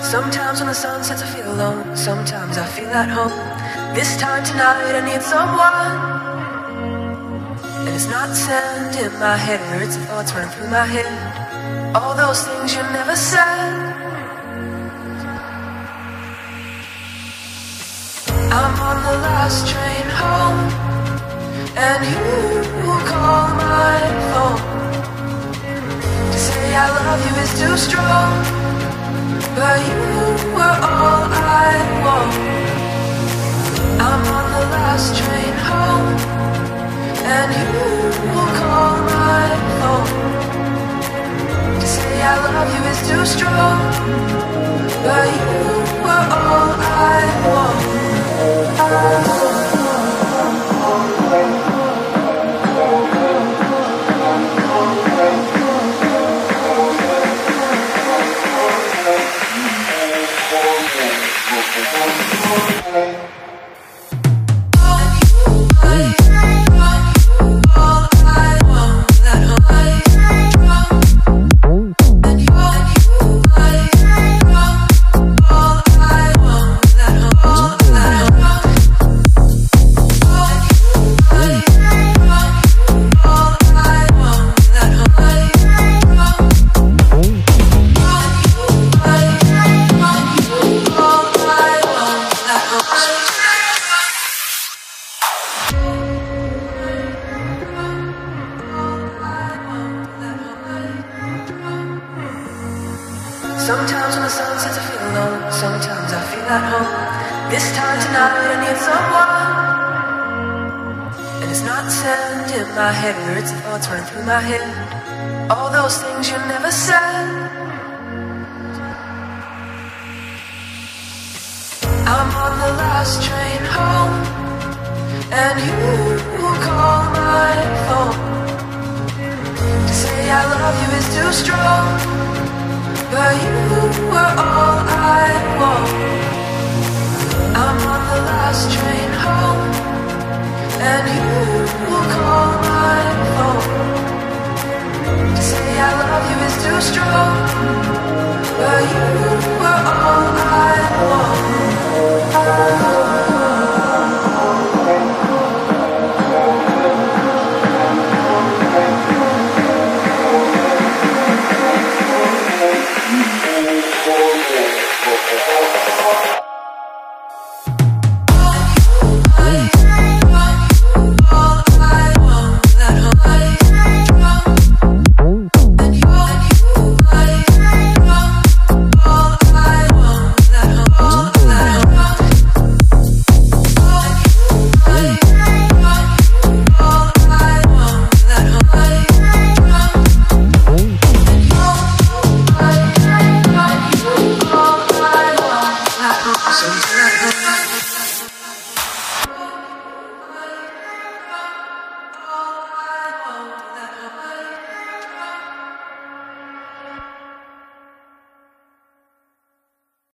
Sometimes when the sun sets I feel alone, sometimes I feel at home. This time tonight I need someone. And it's not sand in my hair, it's the thoughts running through my head. All those things you never said. I'm on the last train home, and you call my phone to say I love you is too strong, but you were all I want. I'm on the last train home, and you call my phone to say I love you is too strong, but you were all I want. Sometimes when the sun sets I feel alone, sometimes I feel at home. This time tonight I need someone. And it's not sand in my hair, it's the thoughts running through my head. All those things you never said. I'm on the last train home, and you call my phone to say I love you is too strong, but you were all I want. I'm on the last train home, and you call my phone to say I love you is too strong, but you